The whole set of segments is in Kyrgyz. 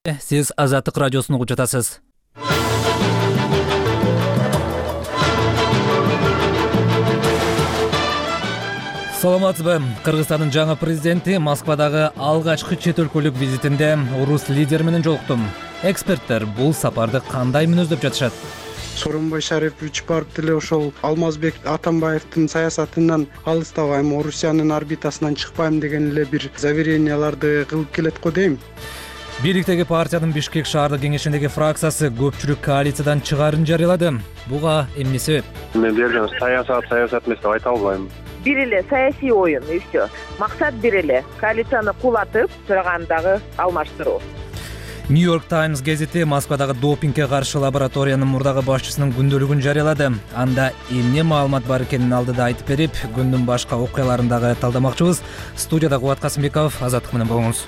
Сиз Азаттык радиосун угуп жатасыз. Саламатсызбы? Кыргызстандын жаңы президенти Москвадагы алгачкы чет өлкөлүк визитинде орус лидери менен жолукту. Эксперттер бул сапарды кандай мүнөздөп жатышат? Сооронбай Шарипович барып деле ошол Алмазбек Атамбаевдин саясатынан алыстабайм, Орусиянын орбитасынан чыкпайм деген эле бир заверенияларды кылып келет го дейм. Бийликтеги партиянын Бишкек шаардык кеңешиндеги фракциясы көпчүлүк коалициядан чыгаарын жарыялады. Буга эмне себеп? Мен берген саясат эмес деп айта албайм. Бир эле саясий оюн, и все. Максат бир эле, коалицияны кулатып, тургандагы алмаштыруу. Нью-Йорк Таймс гезити Москвадагы допингге каршы лабораториянын мурдагы башчысынын күндөлүгүн жарыялады. Анда эмне маалымат бар экенин алдыда айтып берип, күндүн башка окуяларын дагы талдамакчыбыз. Студияда Кубат Касымбеков, Азаттык менен болуңуз.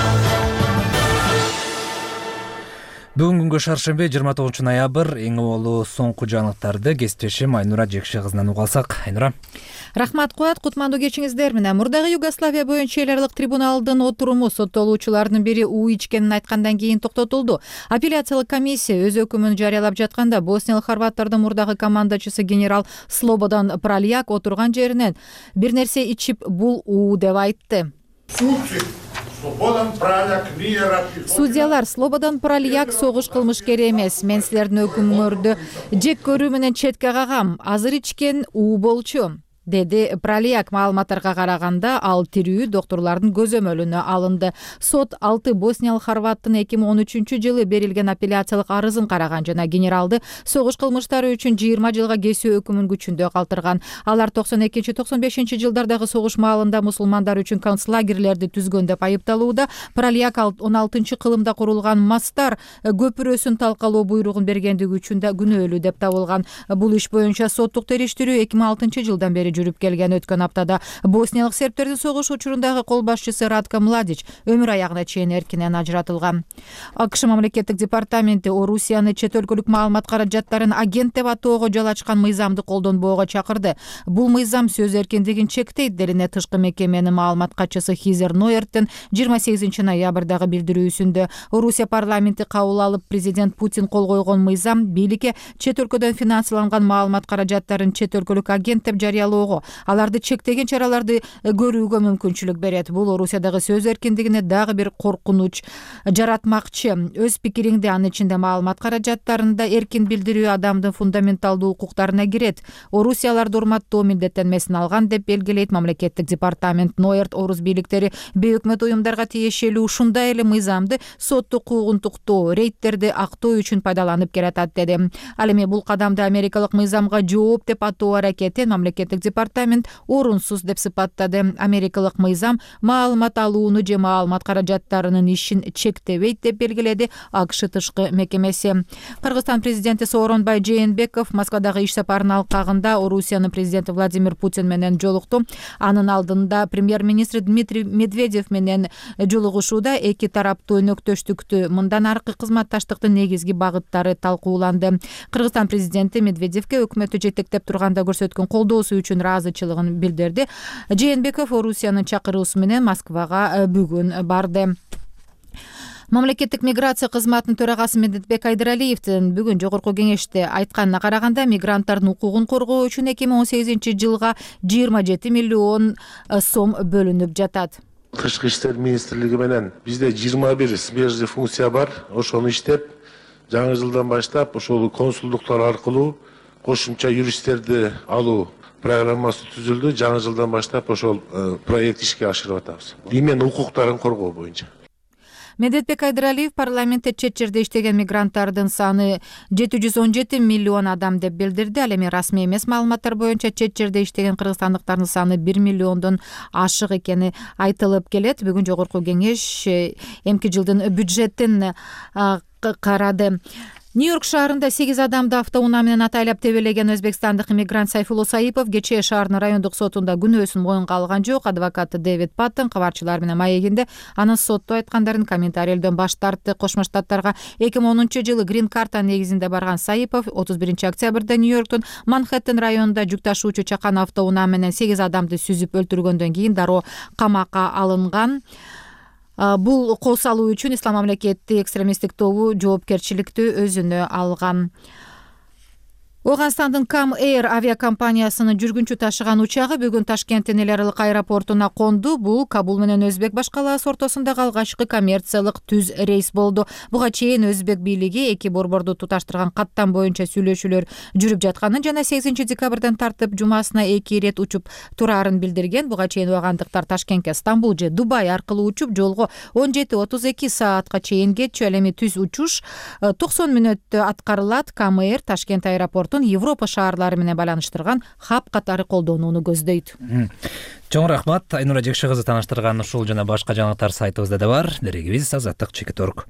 Бүгүн күнгө шаршемби 29 ноябрь эң оболу соңку жаңылыктарды кесиптешим Айнура Жекше кызынан уга алсак. Айнура. Рахмат Куат, кутмандуу кечиңиздер менен. Мурдагы Югославия боюнча эл аралык трибуналдын отуруму соттолуучулардын бири уу ичкенин айткандан кийин токтотулду. Апелляциялык комиссия өз өкүмүн жарыялап жатканда босниялык хорваттардын мурдагы командачысы генерал Слободан Пралияк отурган жеринен бир нерсе ичип бул уу деп айтты. Судьялар, Слободан Пралияк согуш кылмышкер эмес. Мен силердин өкүмүңөрдү жек көрүү менен четке кагам. Азыр ичкен уу болчу, деди Пралияк. Маалыматтарга караганда ал тирүү доктурлардын көзөмөлүнө алынды. Сот 6 босниялык хорваттын 2013-жылы берилген апелляциялык арызын караган жана генералды согуш кылмыштары үчүн 20 жылга кесүү өкүмүн күчүндө калтырган. Алар 92-95 жылдардагы согуш маалында мусулмандар үчүн концлагерлерди түзгөн деп айыпталууда. Пралияк 16-кылымда курулган Мастар көпүрөсүн талкалоо буйругун бергендиги үчүн да күнөөлүү деп табылган. Бул иш боюнча соттук териштирүү 2006-жылдан бери жүрүп келген. Өткөн аптада босниялык сербтердин согуш учурундагы кол башчысы Радко Младич өмүр аягына чейин эркинен ажыратылган. АКШ мамлекеттик департаменти Орусияны чет өлкөлүк маалымат каражаттарын агент деп атоого жол ачкан мыйзамды колдонбоого чакырды. Бул мыйзам сөз эркиндигин чектейт делине тышкы мекеменин маалымат катчысы Хизер Нойерттин 28 ноябрдагы билдирүүсүндө. Орусия парламенти кабыл алып, президент Путин кол койгон мыйзам бийликке чет өлкөдөн финансыланган маалымат каражаттарын чет өлкөлүк агент деп жарыялоо, аларды чектеген чараларды көрүүгө мүмкүнчүлүк берет. Бул Орусиядагы сөз эркиндигине дагы бир коркунуч жаратмакчы. Өз пикириңди, анын ичинде маалымат каражаттарында эркин билдирүү адамдын фундаменталдуу укуктарына кирет. Орусияларды урматтоо милдеттенмесин алган деп белгилейт мамлекеттик департамент. Нойерт орус бийликтери бейөкмөт уюмдарга тиешелүү ушундай эле мыйзамды соттук укуктуктоо, рейдтерди актоо үчүн пайдаланып келатат деди. Ал эми бул кадамды америкалык мыйзамга жооп деп атоо аракетин мамлекеттик департамент орунсуз деп сыпаттады. Америкалык мыйзам маалымат алууну же маалымат каражаттарынын ишин чектебейт деп белгиледи АКШ тышкы мекемеси. Кыргызстан президенти Сооронбай Жээнбеков Москвадагы иш сапарынын алкагында Орусиянын президенти Владимир Путин менен жолукту. Анын алдында премьер-министр Дмитрий Медведев менен жолугушууда эки тараптуу өнөктөштүктү, мындан аркы кызматташтыктын негизги багыттары талкууланды. Кыргызстан президенти Медведевке өкмөттү жетектеп турганда көрсөткөн колдоосу үчүн ыраазычылыгын билдирди. Жээнбеков Орусиянын чакыруусу менен Москвага бүгүн барды. Мамлекеттик миграция кызматынын төрагасы Медетбек Айдыралиевдин бүгүн жогорку кеңеште айтканына караганда, мигранттардын укугун коргоо үчүн 2018-жылга 27 миллион сом бөлүнүп жатат. Тышкы иштер министрлиги менен бизде 21 смежный функция бар. Ошону иштеп, жаңы жылдан баштап ошол консулдуктар аркылуу кошумча юристтерди алуу программасы түзүлдү. Жаңы жылдан баштап ошол проект ишке ашырып атабыз. Именно укуктарын коргоо боюнча. Медетбек Айдыралиев парламентте чет жерде иштеген мигранттардын саны 717 миллион адам деп билдирди. Ал эми расмий эмес маалыматтар боюнча чет жерде иштеген кыргызстандыктардын саны 1 миллиондон ашык экени айтылып келет. Бүгүн жогорку кеңеш эмки жылдын бюджетин карады. Нью-Йорк шаарында 8 адамды автоунаа менен атайлап тебелеген өзбекстандык иммигрант Сайфулло Саипов кечээ шаарынын райондук сотунда күнөөсүн моюнга алган жок. Адвокаты Дэвид Паттон кабарчылар менен маегинде анын сотто айткандарын комментарийлөөдөн баш тартты. Кошмо Штаттарга 2010-жылы грин карта негизинде барган Саипов 31-октябрда Нью-Йорктун Манхэттен районунда жүк ташуучу чакан автоунаа менен 8 адамды сүзүп өлтүргөндөн кийин дароо камакка алынган. Бул кол салуу үчүн Ислам мамлекети экстремисттик тобу жоопкерчиликти өзүнө алган. Оганстандын Кам Эйр авиакомпаниясынын жүргүнчү ташыган учагы бүгүн Ташкенттин эл аралык аэропортуна конду. Бул Кабул менен Өзбек башкалаасы ортосундагы алгачкы коммерциялык түз рейс болду. Буга чейин Өзбек бийлиги эки борборду туташтырган каттам боюнча сүйлөшүүлөр жүрүп жатканын жана 8 декабрдан тартып жумасына 2 ирет учуп турарын билдирген. Буга чейин оогандыктар Ташкентке Стамбул же Дубай аркылуу учуп, жолго 17-32 саатка чейин кетчү. Ал эми түз учуш 90 мүнөттө аткарылат. Кам Эйр Ташкент аэропортун Европа шаарлары менен байланыштырган хаб катары колдонууну көздөйт. Чоң рахмат. Айнура Жекши кызы тааныштырган ушул жана башка жаңылыктар сайтыбызда да бар. Дерегибиз Азаттык.org.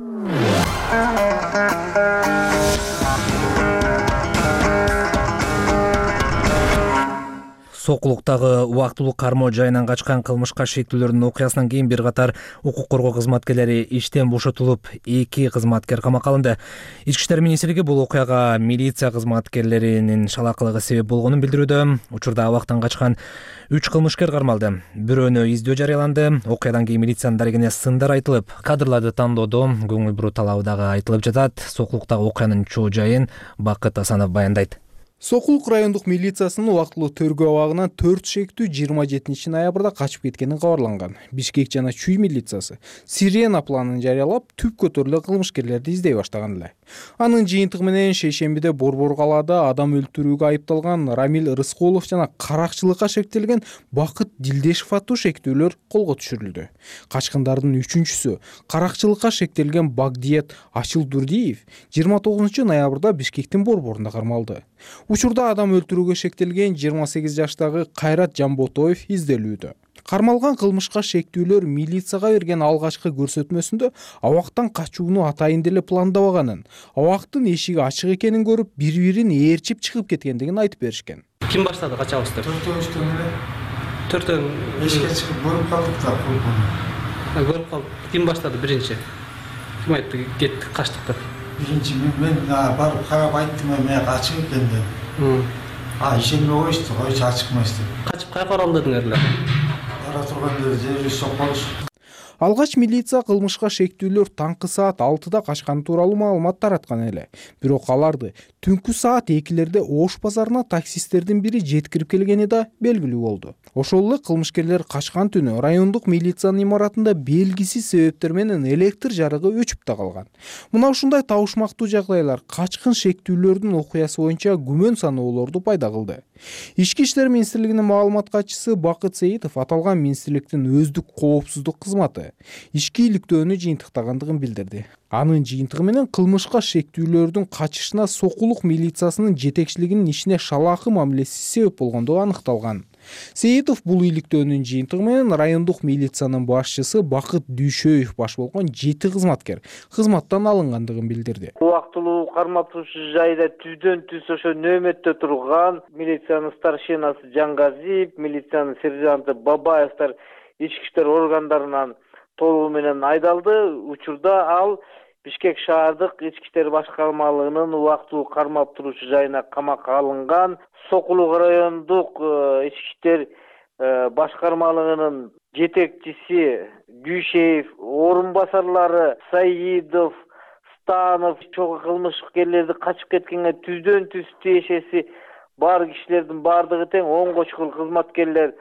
Сокулуктагы убактылуу кармоо жайынан качкан кылмышка шектүүлөрдүн окуясынан кийин бир катар укук коргоо кызматкерлери иштен бошотулуп, 2 кызматкер камакка алынды. Ички иштер министрлиги бул окуяга милиция кызматкерлеринин шалакылыгы себеп болгонун билдирүүдө. Учурда абактан качкан 3 кылмышкер кармалды. Бирөөнө издөө жарыяланды. Окуядан кийин милициянын дарегине сындар айтылып, кадрларды тандоодо көңүл буруу талабы дагы айтылып жатат. Сокулуктагы окуянын чоо жайын Бакыт Асанов баяндайт. Сокулук райондук милициясынын убактылуу тергөө абагынан 4 шектүү 27 ноябрда качып кеткени кабарланган. Бишкек жана Чүй милициясы Сирена планын жарыялап, түп көтөрүлө кылмышкерлерди издей баштаган эле. Анын жыйынтыгы менен шейшембиде Борбор калаада адам өлтүрүүгө айыпталган Рамил Рыскулов жана каракчылыкка шектелген Бакыт Дилдешев аттуу шектүүлөр колго түшүрүлдү. Качкындардын үчүнчүсү каракчылыкка шектелген Багдиет Ачылдурдиев 29 ноябрда Бишкектин борборунда кармалды. Учурда адам өлтүрүүгө шектелген 28 жаштагы Кайрат Жамботоев изделүүдө. Кармалган кылмышка шектүүлөр милицияга берген алгачкы көрсөтмөсүндө абактан качууну атайын деле пландабаганын, абактын эшиги ачык экенин көрүп, бири-бирин ээрчип чыгып кеткендигин айтып беришкен. Ким баштады качабызды? Төртөө эшикке чыгып көрүп калдык да, көрүп калдык. Ким баштады биринчи? Ким айтты кеттик, качтык деп? Биринчи мен барып карап айттым, мен качып экен деп. Ишенбей коюшту, койчу ачыкмайсыз деп. Качып кайка оралдыңар эле? Бара турганда жери сокколуш. Алгач милиция кылмышка шектүүлөр таңкы саат 6-да качканы тууралуу маалымат тараткан эле. Бирок аларды түнкү саат 2-лерде Ош базарына таксисттердин бири жеткирип келгени да белгилүү болду. Ошол эле кылмышкерлер качкан түнү райондук милициянын имаратында белгисиз себептер менен электр жарыгы өчүп та калган. Мына ушундай табышмактуу жагдайлар качкын шектүүлөрдүн окуясы боюнча күмөн саноолорду пайда кылды. Ички иштер министрлигинин маалымат катчысы Бакыт Сейитов аталган министрликтин өздүк коопсуздук кызматы ички иликтөөнү жыйынтыктагандыгын билдирди. Анын жыйынтыгы менен кылмышка шектүүлөрдүн качышына Сокулук милициясынын жетекчилигинин ишине шалаакы мамилеси себеп болгондугу аныкталган. Сейитов бул иликтөөнүн жыйынтыгы менен райондук милициянын башчысы Бакыт Дүйшөев баш болгон 7 кызматкер кызматтан алынгандыгын билдирди. Убактылуу кармап турушу жайда түздөн түз ошо нөөмөттө турган милициянын старшинасы Жангазиев, милициянын сержанты Бабаевтар ички иштер органдарынан толугу менен айдалды. Учурда ал Бишкек шаардык ички иштер башкармалыгынын убактылуу кармап турушу жайына камакка алынган. Сокулук райондук ички иштер башкармалыгынын жетекчиси Дүйшеев, орун басарлары Саидов, Станов, чогуу кылмышкерлерди качып кеткенге түздөн түз тиешеси бар кишилердин бардыгы тең 10 чукул кызматкерлер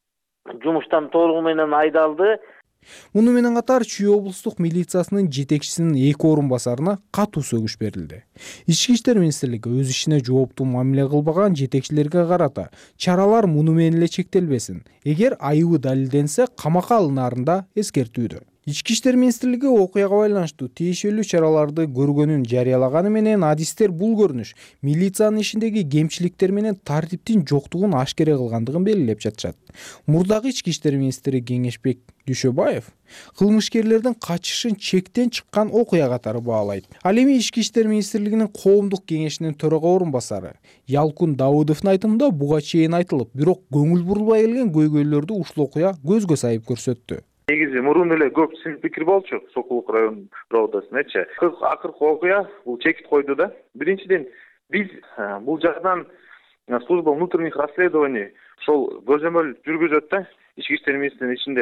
жумуштан толугу менен айдалды. Муну менен катар Чүй облустук милициясынын жетекчисинин 2 орун басарына катуу сөгүш берилди. Ички иштер министрлиги өз ишине жооптуу мамиле кылбаган жетекчилерге карата чаралар муну менен эле чектелбесин, эгер айыбы далилденсе камакка алынаарын да эскертүүдө. Ички иштер министрлиги окуяга байланыштуу тиешелүү чараларды көргөнүн жарыялаганы менен адистер бул көрүнүш милициянын ишиндеги кемчиликтер менен тартиптин жоктугун ашкере кылгандыгын белгилеп жатышат. Мурдагы ички иштер министри Кеңешбек Дүйшөбаев кылмышкерлердин качышын чектен чыккан окуя катары баалайт. Ал эми ички иштер министрлигинин коомдук кеңешинин төрага орун басары Ялкун Давыдовдун айтымында буга чейин айтылып, бирок көңүл бурулбай келген көйгөйлөрдү ушул окуя көзгө сайып көрсөттү. Негизи мурун эле көп пикир болчу Сокулук районунун правдасында. Акыркы окуя бул чекит койду да. Биринчиден биз бул жактан служба внутренних расследований ошол көзөмөл жүргүзөт да. Ички иштер министрлигинин ичинен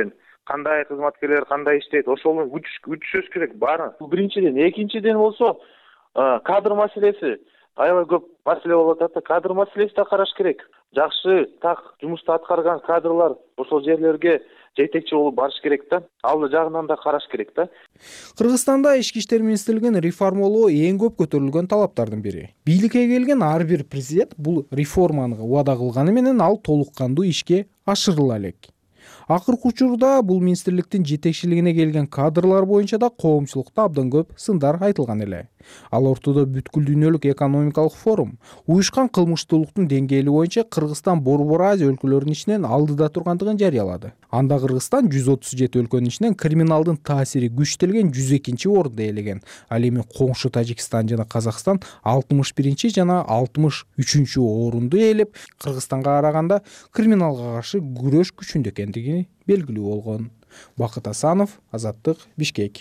кандай кызматкерлер кандай иштейт, ошол күтүшүбүз керек баары. Бул биринчиден. Экинчиден болсо кадр маселеси аябай көп маселе болуп атат да, кадр маселеси да караш керек. Жакшы так жумусту аткарган кадрлар ошол жерлерге жетекчи болуп барыш керек да. Ал жагынан да караш керек да. Кыргызстанда Ички иштер министрлигин реформалоо эң көп көтөрүлгөн талаптардын бири. Бийликке келген ар бир президент бул реформаны убада кылганы менен ал толук кандуу ишке ашырыла элек. Акыркы учурда бул министрликтин жетекчилигине келген кадрлар боюнча да коомчулукта абдан көп сындар айтылган эле. Ал ортодо бүткүл дүйнөлүк экономикалык форум уюшкан кылмыштуулуктун деңгээли боюнча Кыргызстан Борбор Азия өлкөлөрүнүн ичинен алдыда тургандыгын жарыялады. Анда Кыргызстан 137 өлкөнүн ичинен криминалдын таасири күчтөлгөн 102-чи орунду ээлеген. Ал эми коңшу Тажикстан жана Казакстан 61-чи жана 63-чү орунду ээлеп, Кыргызстанга караганда криминалга каршы күрөш күчүндө экендиги белгилүү болгон. Бакыт Асанов, Азаттык, Бишкек.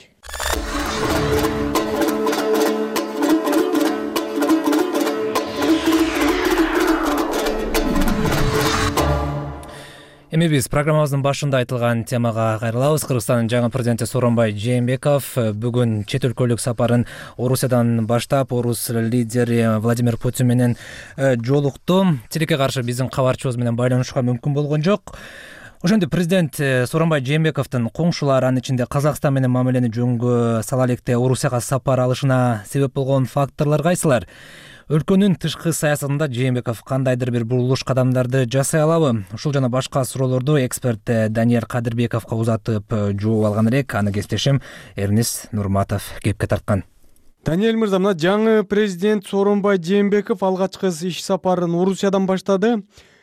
Эми биз программабыздын башында айтылган темага кайрылабыз. Кыргызстандын жаңы президенти Сооронбай Жээнбеков бүгүн чет өлкөлүк сапарын Орусиядан баштап, орус лидери Владимир Путин менен жолукту. Тилекке каршы биздин кабарчыбыз менен байланышууга мүмкүн болгон жок. Ошондо президент Сооронбай Жээнбековдун коңшулары, анын ичинде Казакстан менен мамилени жөнгө сала электе Орусияга сапар алышына себеп болгон факторлор кайсылар? Өлкөнүн тышкы саясатында Жээнбеков кандайдыр бир бурулуш кадамдарды жасай алабы? Ушул жана башка суроолорду эксперт Данияр Кадырбековго узатып жооп алган элек. Аны кесиптешим Эрнис Нурматов кепке тарткан. Даниэль мырза, мына жаңы президент Сооронбай Жээнбеков алгачкы иш сапарын Орусиядан баштады.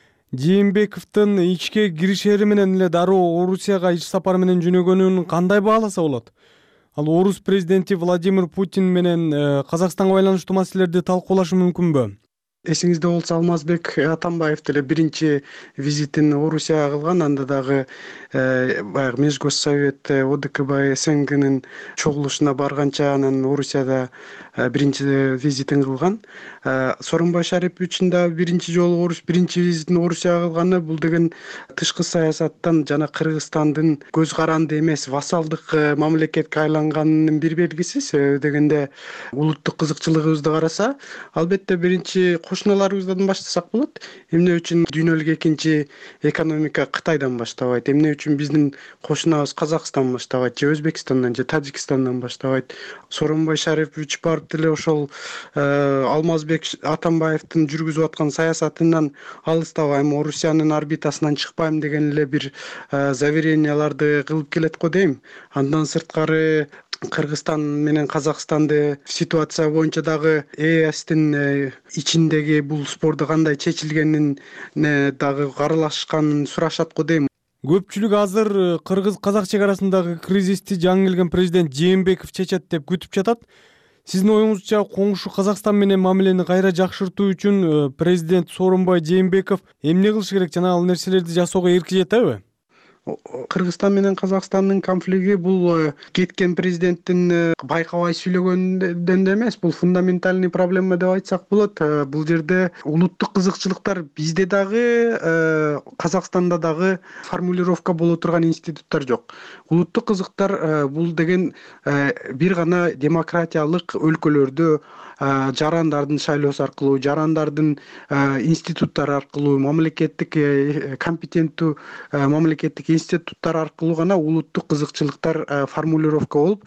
Жээнбековдун ичке киришери менен эле дароо Орусияга иш сапары менен жөнөгөнүн кандай бааласа болот? Ал орус президенти Владимир Путин менен Казакстанга байланыштуу маселелерди талкуулашы мүмкүнбү? Эсиңизде болсо Алмазбек Атамбаев деле биринчи визитин Орусияга кылган, анда дагы баягы Межгоссовет ОДКБ СНГнын чогулушуна барганча анан Орусияда биринчи визитин кылган. Сооронбай Шариповичтин да биринчи жолу биринчи визитин Орусияга кылганы бул деген тышкы саясаттан жана Кыргызстандын көз каранды эмес вассалдык мамлекетке айланганынын бир белгиси. Себеби дегенде улуттук кызыкчылыгыбызды караса, албетте биринчи кошуналарыбыздан баштасак болот. Эмне үчүн дүйнөлүк экинчи экономика Кытайдан баштабайт? Эмне үчүн биздин кошунабыз Казакстан баштабайт, же Өзбекстандан, же Тажикстандан баштабайт? Сооронбай Шарипович барып деле ошол Алмазбек Атамбаевдин жүргүзүп аткан саясатынан алыстабайм, Орусиянын орбитасынан чыкпайм деген эле бир заверенияларды кылып келет го дейм. Андан сырткары Кыргызстан менен Казакстанды ситуация боюнча дагы ЕСтин ичиндеги бул спорду кандай чечилгенин дагы каралашканын сурашат го дейм. Көпчүлүк азыр кыргыз-казак чегарасындагы кризисти жаңы келген президент Жээнбеков чечет деп күтүп жатат. Сиздин оюңузча коңшу Казакстан менен мамилени кайра жакшыртуу үчүн президент Сооронбай Жээнбеков эмне кылыш керек жана ал нерселерди жасоого эрки жетеби? Кыргызстан менен Казакстандын конфликти бул кеткен президенттин байкабай сүйлөгөндөн да эмес, бул фундаментальный проблема деп айтсак болот. Бул жерде улуттук кызыкчылыктар бизде дагы, Казакстанда дагы формулировка боло турган институттар жок. Улуттук кызыктар бул деген бир гана демократиялык өлкөлөрдө жарандардын шайлоосу аркылуу, жарандардын институттар аркылуу, мамлекеттик компетенттүү мамлекеттик институттар аркылуу гана улуттук кызыкчылыктар формулировка болуп,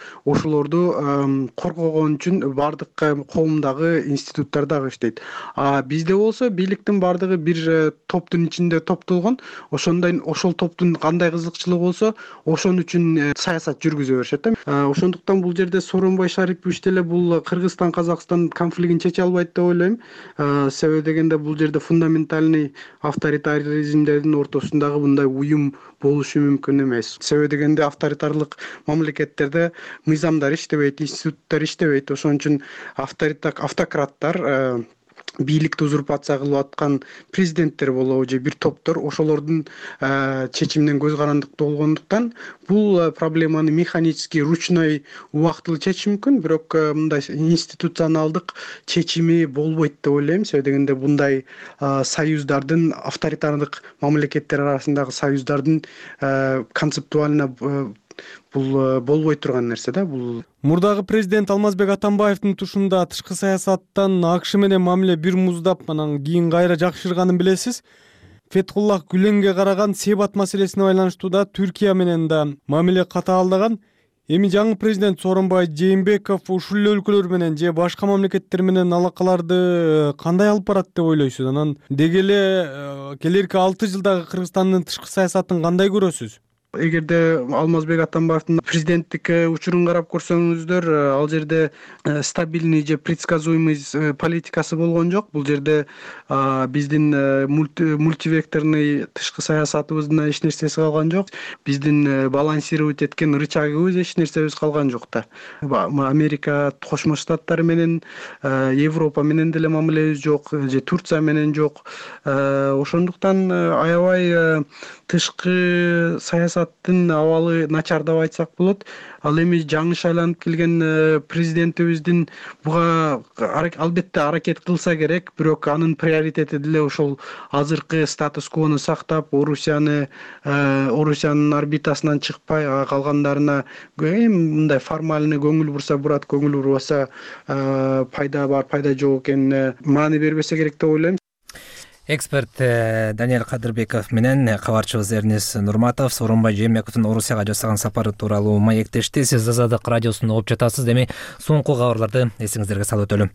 ошолорду коргогон үчүн бардык коомдагы институттар дагы иштейт. Бизде болсо бийликтин бардыгы бир топтун ичинде топтолгон. Ошол топтун кандай кызыкчылыгы болсо, ошон үчүн саясат жүргүзө беришет. Ошондуктан бул жерде Сооронбай Шарипович деле бул Кыргызстан-Казакстан конфликтин чече албайт деп ойлойм. Себеби дегенде бул жерде фундаментальный авторитаризмдердин ортосундагы мындай уюм болушу мүмкүн эмес. Себеби дегенде авторитарлык мамлекеттерде мыйзамдар иштебейт, институттар иштебейт. Ошон үчүн автократтар бийликти узурпация кылып аткан президенттер болобу же бир топтор ошолордун чечиминен көз карандыкта болгондуктан бул проблеманы механический ручной убактылуу чечиш мүмкүн, бирок мындай институционалдык чечими болбойт деп ойлойм. Себеби дегенде мындай союздардын, авторитардык мамлекеттер арасындагы союздардын концептуально бул болбой турган нерсе да бул. Мурдагы президент Алмазбек Атамбаевдин тушунда тышкы саясаттан АКШ менен мамиле бир муздап, анан кийин кайра жакшырганын билесиз. Фетхуллах Гүленге караган Себат маселесине байланыштуу да Түркия менен да мамиле катаалдаган. Эми жаңы президент Сооронбай Жээнбеков ушул өлкөлөр менен же башка мамлекеттер менен алакаларды кандай алып барат деп ойлойсуз? Анан деги эле келерки 6 жылдагы Кыргызстандын тышкы саясатын кандай көрөсүз? Эгерде Алмазбек Атамбаевдин президенттик учурун карап көрсөңүздөр, ал жерде стабильный же предсказуемый политикасы болгон жок. Бул жерде биздин мультивекторный тышкы саясатыбыздын эч нерсеси калган жок. Биздин балансировать эткен рычагыбыз эч нерсебиз калган жок да. Америка Кошмо Штаттары менен, Европа менен деле мамилебиз жок, же Турция менен жок. Ошондуктан аябай тышкы саясаттын абалы начар деп айтсак болот. Ал эми жаңы шайланып келген президентибиздин буга албетте аракет кылса керек, бирок анын приоритети деле ошол азыркы статус-квону сактап, Орусиянын орбитасынан чыкпай, калгандарына мындай формальный көңүл бурса бурат, көңүл бурбаса пайда бар, пайда жок экенине маани бербесе керек деп ойлойм. Эксперт Даниэль Кадырбеков менен кабарчыбыз Эрнис Нурматов Сооронбай Жээнбековдун Орусияга жасаган сапары тууралуу маектешти. Сиз Азаттык радиосун угуп жатасыз. Эми соңку кабарларды эсиңиздерге салып өтөлүм.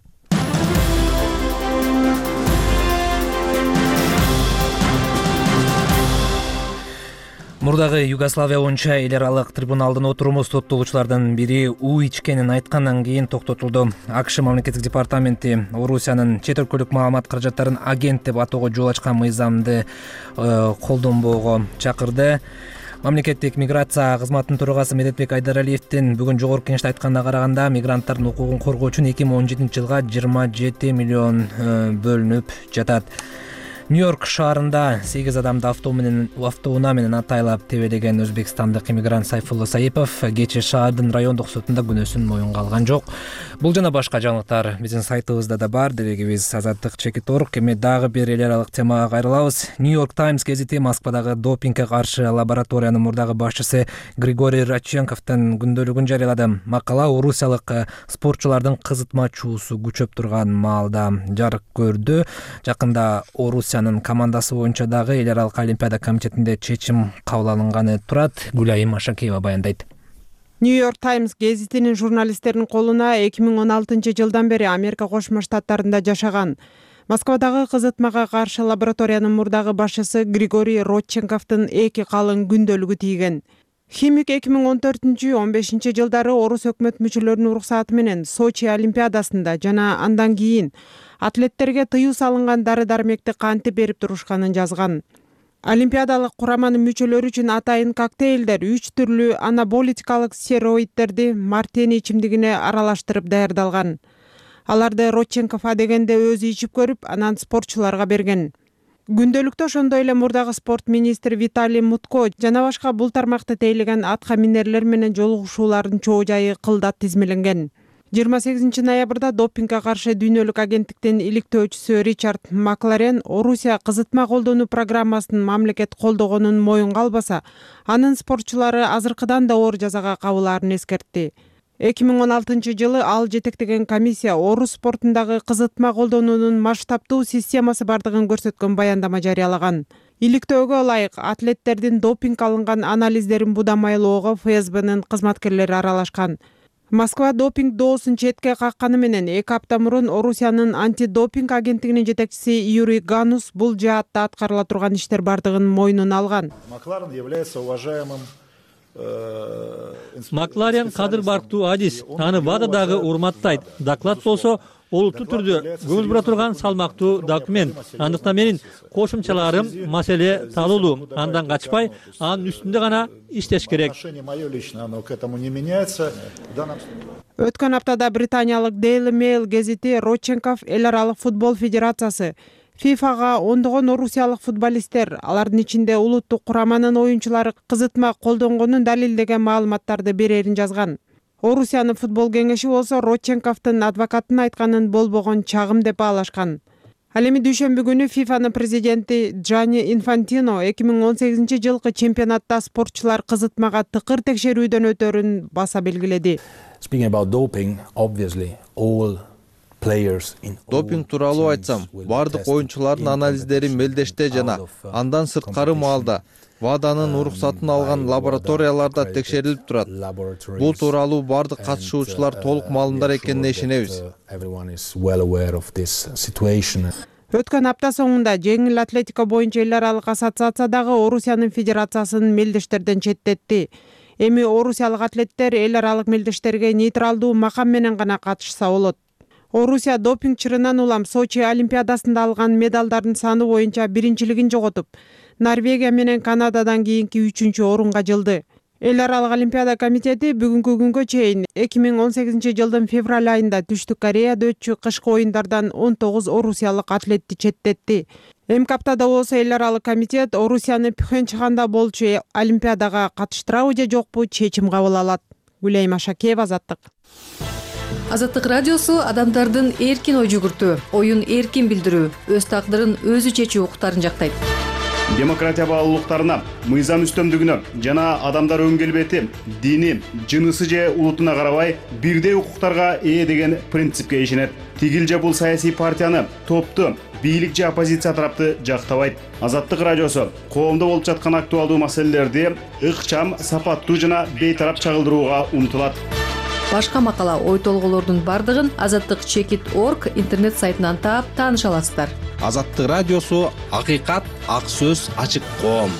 Мурдагы Югославия боюнча эл аралык трибуналдын отуруму соттолуучулардын бири уу ичкенин айткандан кийин токтотулду. АКШ мамлекеттик департаменти Орусиянын чет өлкөлүк маалымат каражаттарын агент деп атоого жол ачкан мыйзамды колдонбоого чакырды. Мамлекеттик миграция кызматынын төрагасы Медетбек Айдаралиевдин бүгүн жогорку кеңеште айтканына караганда, мигранттардын укугун коргоо үчүн 2017-жылга 27 миллион бөлүнүп жатат. Нью-Йорк шаарында 8 адамды автоунаа менен атайлап тебелеген өзбекстандык иммигрант Сайфулло Саипов кечээ шаардын райондук сотунда күнөөсүн моюнга алган жок. Бул жана башка жаңылыктар биздин сайтыбызда да бар. Делегибиз Азаттык.org. Эми дагы бир эл аралык темага кайрылабыз. Нью-Йорк Таймс гезити Москвадагы допингге каршы лабораториянын мурдагы башчысы Григорий Родченковдун күндөлүгүн жарыялады. Макала орусиялык спортчулардын кызытмачуусу күчөп турган маалда жарык көрдү. Жакында Орусиянын командасы боюнча дагы эл аралык олимпиада комитетинде чечим кабыл алынганы турат. Гүлайым Ашакеева баяндайт. Нью-Йорк Таймс гезитинин журналисттеринин колуна 2016-жылдан бери Америка Кошмо Штаттарында жашаган Москвадагы кызытмага каршы лабораториянын мурдагы башчысы Григорий Родченковдун 2 калың күндөлүгү тийген. Химик 2014-15 жылдары Орус өкмөт мүчөлөрүнүн уруксаты менен Сочи олимпиадасында жана андан кийин атлеттерге тыюу салынган дары-дармекти кантип берип турушканын жазган. Олимпиадалык кураманын мүчөлөрү үчүн атайын коктейлдер 3 түрлүү анаболитикалык стероидтерди мартени ичимдигине аралаштырып даярдалган. Аларды Родченков адегенде өзү ичип көрүп, анан спортчуларга берген. Күндөлүктө ошондой эле мурдагы спорт министри Виталий Мутко жана башка бул тармакта тейлеген атка минерлер менен жолугушуулардын чоо жайы кылдат тизмеленген. 28 ноябрда допингге каршы дүйнөлүк агенттиктин иликтөөчүсү Ричард Макларен Орусия кызытма колдонуу программасын мамлекет колдогонун моюнга албаса, анын спортчулары азыркыдан да оор жазага кабылаарын эскертти. 2016-жылы ал жетектеген комиссия орус спортундагы кызытма колдонуунун масштабтуу системасы бардыгын көрсөткөн баяндама жарыялаган. Иликтөөгө ылайык атлеттердин допинг алынган анализдерин будамайлоого ФСБнын кызматкерлери аралашкан. Москва допинг доосун четке какканы менен 2 апта мурун Орусиянын антидопинг агенттигинин жетекчиси Юрий Ганус бул жаатта аткарыла турган иштер бардыгын мойнуна алган. Макларен является уважаемым Макларен кадыр барктуу адис, аны бада дагы урматтайт. Доклад болсо олуттуу түрдө көңүл бура турган салмактуу документ. Андыктан менин кошумчаларым маселе талуулуу. Андан качпай, анын үстүндө гана иштеш керек. Өткөн аптада британиялык Daily Mail гезити Родченков эл аралык футбол федерациясы ФИФАга ондогон орусиялык футболисттер, алардын ичинде улуттук кураманын оюнчулары кызытма колдонгонун далилдеген маалыматтарды берерин жазган. Орусиянын футбол кеңеши болсо Родченковдун адвокаттын айтканын болбогон чагым деп баалашкан. Ал эми дүйшөмбү күнү ФИФАнын президенти Джанни Инфантино 2018-жылкы чемпионатта спортчулар кызытмага тыкыр текшерүүдөн өтөрүн баса белгиледи. Допинг тууралуу айтсам, бардык оюнчулардын анализдери мелдеште жана андан сырткары маалда ВАДАнын уруксатын алган лабораторияларда текшерилип турат. Бул тууралуу бардык катышуучулар толук маалымдар экенине ишенебиз. Өткөн апта соңунда жеңил атлетика боюнча эл аралык ассоциациядагы Орусиянын федерациясын мелдештерден четтетти. Эми орусиялык атлеттер эл аралык мелдештерге нейтралдуу макам менен гана катышса болот. Орусия допинг чырынан улам Сочи олимпиадасында алган медалдардын саны боюнча биринчилигин жоготуп, Норвегия менен Канададан кийинки 3-орунга жылды. Эл аралык олимпиада комитети бүгүнкү күнгө чейин 2018-жылдын февраль айында Түштүк Кореяда өтчү кышкы оюндардан 19 орусиялык атлетти четтетти. Эмки аптада болсо эл аралык комитет Орусияны Пхенчханда болчу олимпиадага катыштырабы же жокпу чечим кабыл алат. Гүлайым Ашакеева, Азаттык. Азаттык радиосу адамдардын эркин ой жүгүртүү, оюн эркин билдирүү, өз тагдырын өзү чечүү укуктарын жактайт. Демократия баалуулуктарына, мыйзам үстөмдүгүнө жана адамдар өн келбети, дини, жынысы же улутуна карабай бирдей укуктарга ээ деген принципке ишенет. Тигил же бул саясий партияны, топту, бийлик же оппозиция тарапты жактабайт. Азаттык радиосу коомдо болуп жаткан актуалдуу маселелерди ыкчам, сапаттуу жана бейтарап чагылдырууга умтулат. Башка макала, ой толголордун бардыгын azattik.org интернет сайтынан таап тааныша аласыздар. Азаттык радиосу акыйкат, ак сөз, ачык коом.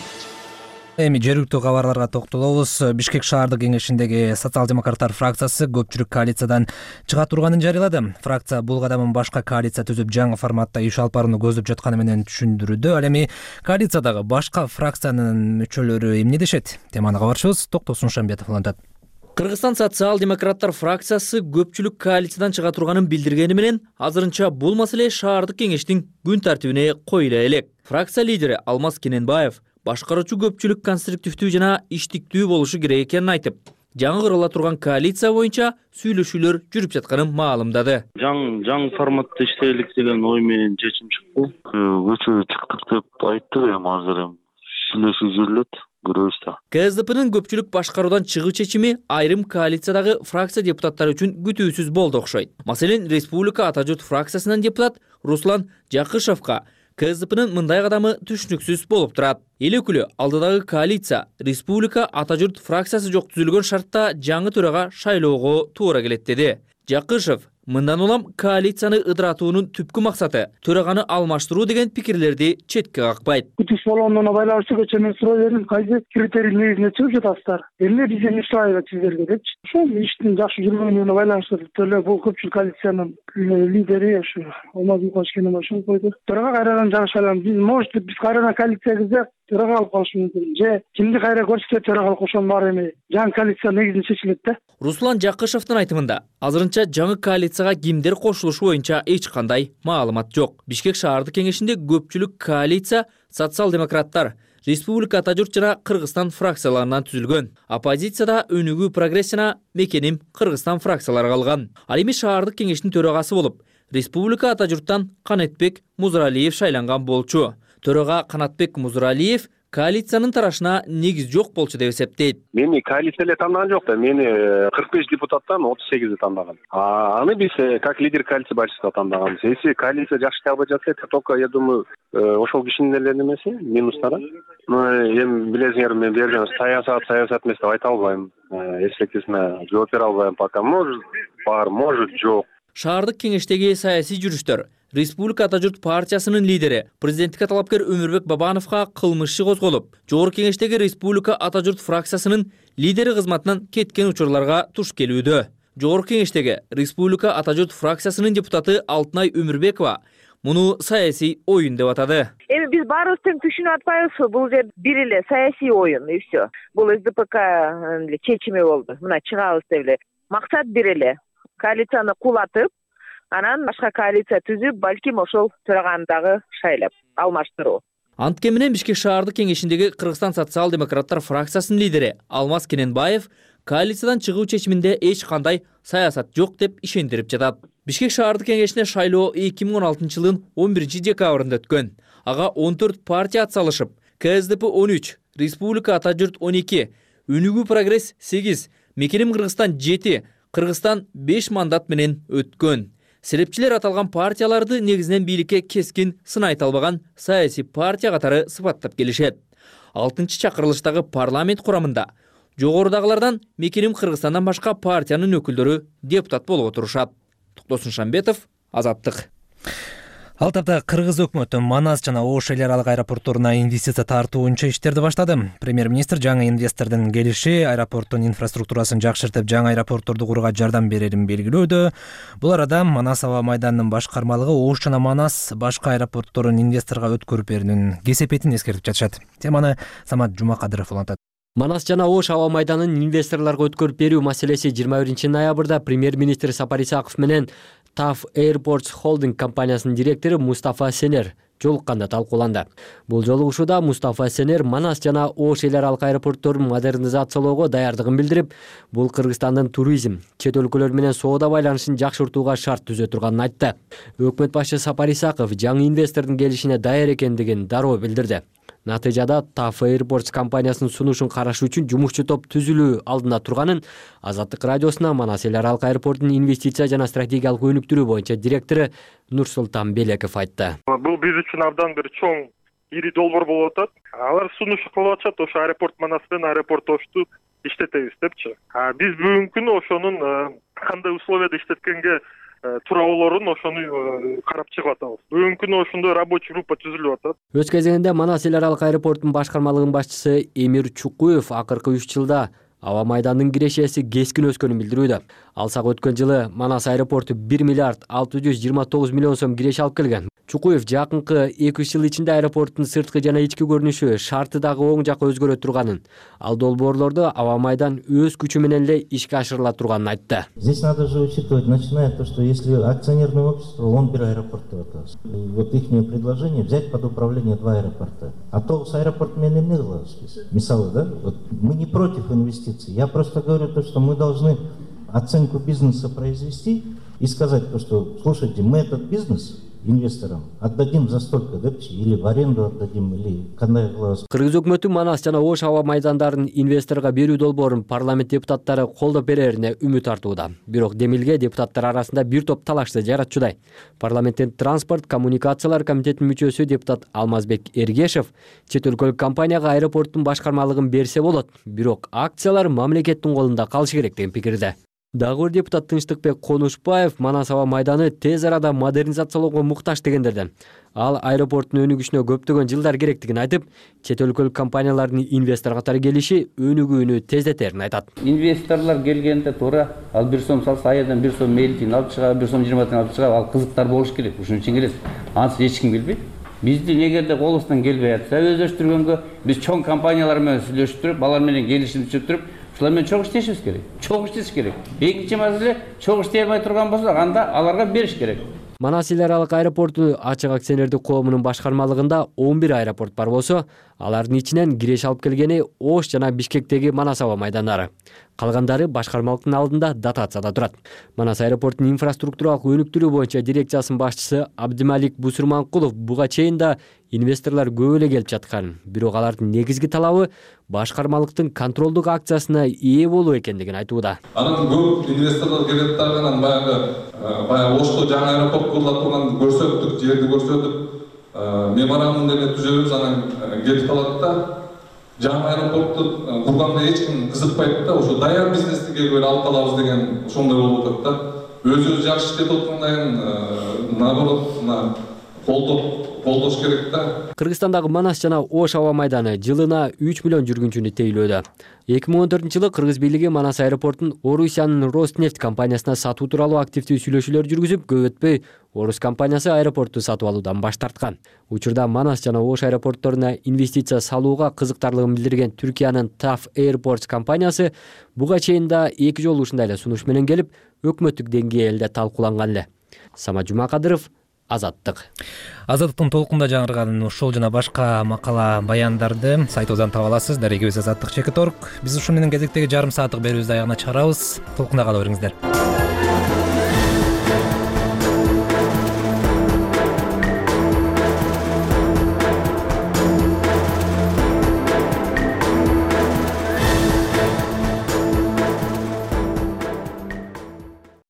Эми жергиликтүү кабарларга токтолобуз. Бишкек шаардык кеңешиндеги социал-демократтар фракциясы көпчүлүк коалициядан чыга турганын жарыялады. Фракция бул кадамын башка коалиция түзүп жаңы форматта иш алып барууну көздөп жатканы менен түшүндүрүүдө. Ал эми коалициядагы башка фракциянын мүчөлөрү эмне дешет? Теманы кабарчыбыз Токтосун Шамбетов улантат. Кыргызстан социал-демократтар фракциясы көпчүлүк коалициядан чыга турганын билдиргени менен азырынча бул маселе шаардык кеңештин күн тартибине коюла элек. Фракция лидери Алмаз Кененбаев башкаруучу көпчүлүк конструктивдүү жана иштиктүү болушу керек экенин айтып, жаңы курала турган коалиция боюнча сүйлөшүүлөр жүрүп жатканын маалымдады. Жаңы форматта иштейлик деген ой менен чечим чыкты. Көчөгө чыктык деп айттык, эми азыр сүйлөшүү жүрүлөт. КСДПнын көпчүлүк башкаруудан чыгуу чечими айрым коалициядагы фракция депутаттары үчүн күтүүсүз болду окшойт. Маселен, Республика Ата журт фракциясынан депутат Руслан Жакышевка КСДПнын мындай кадамы түшүнүксүз болуп турат. Эл өкүлү алдыдагы коалиция Республика Ата журт фракциясы жок түзүлгөн шартта жаңы төрага шайлоого туура келет деди. Жакышев мындан улам коалицияны ыдыратуунун түпкү максаты төраганы алмаштыруу деген пикирлерди четке какпайт. Күтүш болгондуна байланыштуу көчө мен суроо бердим, кайсы критерий негизинде чыгып жатасыздар? Эмне бизден ишайбы сиздерге депчи. Ошол иштин жакшы жүргөнүнө байланыштуу эле бул көпчүлүк коалициянын лидери ушу Алмаз Кененбаев ошол койду. Төрага кайрадан жаңы шайланып, биз кайрадан коалиция кирсек төрага алып калыш мүмкүн. Же кимди кайра көрсөтөт төрага ошонун баары эми жаңы коалиция негизинде чечилет да. Руслан Жакышевдин айтымында, азырынча жаңы коалицияга кимдер кошулушу боюнча эч кандай маалымат жок. Бишкек шаардык кеңешинде көпчүлүк коалиция социал-демократтар, Республика Ата журт жана Кыргызстан фракцияларынан түзүлгөн. Оппозицияда Өнүгүү прогресс жана Мекеним Кыргызстан фракциялары калган. Ал эми шаардык кеңештин төрагасы болуп, Республика Ата журттан Канатбек Музуралиев шайланган болчу. Төрага Канатбек Музуралиев коалициянын тарашына негиз жок болчу деп эсептейт. Мени коалиция эле тандаган жок да, мени 45 депутаттан 38 тандаган. Аны биз как лидер коалиции большинства тандаган. Если коалиция жакшы албай жатса, это только, я думаю, ошол кишинин эле немеси, минустары. Эми билесиңер, мен берген саясат эмес деп айта албайм. Эсептесине жооп бере албайм пока. Может бар, может жок. Шаардык кеңештеги саясий жүрүштөр Республика Ата журт партиясынын лидери президенттикке талапкер Өмүрбек Бабановго кылмыш иши козголуп, жогорку кеңештеги Республика Ата журт фракциясынын лидери кызматынан кеткен учурларга туш келүүдө. Жогорку кеңештеги Республика Ата журт фракциясынын депутаты Алтынай Өмүрбекова муну саясий оюн деп атады. Эми биз баарыбыз тең түшүнүп атпайбызбы? Бул жер бир эле саясий оюн, и все. Бул СДПК чечими болду. Мына чыгабыз деп эле. Максат бир эле. коалицияны кулатып, анан башка коалиция түзүп, балким ошол төрагандагы шайлап алмаштыруу. Анткени менен Бишкек шаардык кеңешиндеги Кыргызстан социал-демократтар фракциясынын лидери Алмаз Кененбаев коалициядан чыгуу чечиминде эч кандай саясат жок деп ишендирип жатат. Бишкек шаардык кеңешине шайлоо 2016 жылдын 11 декабрында өткөн. Ага 14 партия атсалышып, КСДП 13, Республика Ата журт 12, Үнүгүү Прогресс 8, Мекеним Кыргызстан 7, Кыргызстан 5 мандат менен өткөн. Селепчилер аталган партияларды негизинен бийликке кескин сын айта албаган саясий партия катары сыпаттап келишет. 6-чакырылыштагы парламент курамында жогорудагылардан Мекеним Кыргызстандан башка партиянын өкүлдөрү депутат болуп отурушат. Токтосун Шамбетов, Азаттык. Ал тапта Кыргыз өкмөтү Манас жана Ош эл аралык аэропортторуна инвестиция тартуу боюнча иштерди баштады. Премьер-министр жаңы инвестордун келиши аэропорттун инфраструктурасын жакшыртып, жаңы аэропортторду курууга жардам берерин белгилөөдө. Бул арада Манас аба майданынын башкармалыгы Ош жана Манас башка аэропортторун инвесторго өткөрүп берүүнүн кесепетин эскертип жатышат. Теманы Самат Жумакадыров улантат. Манас жана Ош аба майданын инвесторлорго өткөрүп берүү маселеси 21 ноябрда премьер-министр Сапар Исаков менен TAF Airports Holding компаниясынын директору Мустафа Сенер жолукканда талкууланды. Бул жолугушууда Мустафа Сенер Манас жана Ош эл аралык аэропортторун модернизациялоого даярдыгын билдирип, бул Кыргызстандын туризм, чет өлкөлөр менен соода байланышын жакшыртууга шарт түзө турганын айтты. Өкмөт башчы Сапар Исаков жаңы инвестордун келишине даяр экендигин дароо билдирди. Натыйжада TAF Airports компаниясынын сунушун караш үчүн жумушчу топ түзүлүү алдында турганын Азаттык радиосуна Манас эл аралык аэропортунун инвестиция жана стратегиялык өнүктүрүү боюнча директору Нурсултан Белеков айтты. Бул биз үчүн абдан бир чоң ири долбоор болуп атат. Алар сунуш кылып атышат, ошо аэропорт Манас менен аэропорт Ошту иштетебиз депчи. Биз бүгүнкү күнү ошонун кандай условияда иштеткенге тураалоорун ошону карап чыгып атабыз. Бүгүнкү күнү ошондой рабочий группа түзүлүп атат. Өз кезегинде Манас эл аралык аэропорттун башкармалыгынын башчысы Эмир Чукуев акыркы 3 жылда аба майдандын кирешеси кескин өскөнүн билдирүүдө. Алсак өткөн жылы Манас аэропорту 1 миллиард 629 миллион сом киреше алып келген. Чукуев жакынкы 2 жыл ичинде аэропорттун сырткы жана ички көрүнүшү шарты дагы оң жакка өзгөрө турганын, ал долбоорлорду аба майдан өз күчү менен эле ишке ашырыла турганын айтты. Здесь надо же учитывать, начиная то, что если акционерное общество, он берет аэропорты, вот их предложение взять под управление 2 аэропорта. А то с аэропортом не было, мисалы, да? Вот мы не против инвестиций. Я просто говорю то, что мы должны оценку бизнеса произвести и сказать то, что, слушайте, мы этот бизнес инвесторам отдадим за столько, да, или в аренду отдадим, или кандай кылабыз. Кыргыз өкмөтү Манас жана Ош аба майдандарын инвесторго берүү долбоорун парламент депутаттары колдоп берерине үмүт артууда. Бирок демилге депутаттар арасында бир топ талашты жаратчудай. Парламенттин транспорт коммуникациялар комитетинин мүчөсү депутат Алмазбек Эргешев чет өлкөлүк компанияга аэропорттун башкармалыгын берсе болот, бирок акциялар мамлекеттин колунда калышы керек деген пикирде. Дагы бир депутат Тынчтыкбек Конушбаев Манас аба майданы тез арада модернизациялоого муктаж дегендерден. Ал аэропорттун өнүгүшүнө көптөгөн жылдар керектигин айтып, чет өлкөлүк компаниялардын инвестор катары келиши өнүгүүнү тездетерин айтат. Инвесторлор келгенде туура ал 1 сом салса айдан 1 сом мейлтин алып чыгат, 1 сом 20 алып чыгат, ал кызыктар болуш керек. Ушун үчүн келет. Аны эч ким билбейт. Биздин эгерде колубуздан келбей атса, өздөштүргөнгө биз чоң компаниялар менен сүйлөшүп, алар менен келишим түзүп ушулар менен чоң иштешибиз керек. Чоң иштеш керек. Экинчи маселе, чоң иштей албай турган болсо, анда аларга бериш керек. Манас эл аралык аэропорту ачык акционердик коомунун башкармалыгында 11 аэропорт бар болсо, алардын ичинен киреше алып келгени Ош жана Бишкектеги Манас аба майдандары. Калгандары башкармалыктын алдында дотацияда турат. Манас аэропортунун инфраструктуралык өнүктүрүү боюнча дирекциясынын башчысы Абдималик Бусурманкулов буга чейин да инвесторлор көп эле келип жаткан, бирок алардын негизги талабы башкармалыктын контролдук акциясына ээ болуу экендигин айтууда. Анан көп инвесторлор келет дагы баягы Ошто жаңы аэропорт курулат турган көрсөттүк, жерди көрсөтүп, меморандум деле түзөбүз, анан кетип калат да. Жаңы аэропортту курганда эч ким кызыкпайт да, ошо даяр бизнести келип алып калабыз деген ошондой болуп атат да. Өзүбүз жакшы иштеп аткандан кийин наоборот колдош керек да. Кыргызстандагы Манас жана Ош аба майданы жылына 3 миллион жүргүнчүнү тейлөөдө. 2014 жылы Кыргыз бийлиги Манас аэропортун Орусиянын Роснефть компаниясына сатуу тууралуу активдүү сүйлөшүүлөр жүргүзүп, көп өтпөй Орус компаниясы аэропорту сатып алуудан баш тарткан. Учурда Манас жана Ош аэропортторуна инвестиция салууга кызыктарлыгын билдирген Түркиянын TAF Airports компаниясы буга чейин да 2 жолу ушундай эле сунуш менен келип, өкмөттүк деңгээлде талкууланган эле. Самат Жумакадыров, Азаттык. Азаттыктын толкунда жаңырган ушул жана башка макала баяндарды сайтыбыздан таба аласыз. Дарегибиз Азаттык Чекит.org. Биз ушу менен кезектеги жарым сааттык берүүбүздү аягына чыгарабыз. Толкунда кала бериңиздер.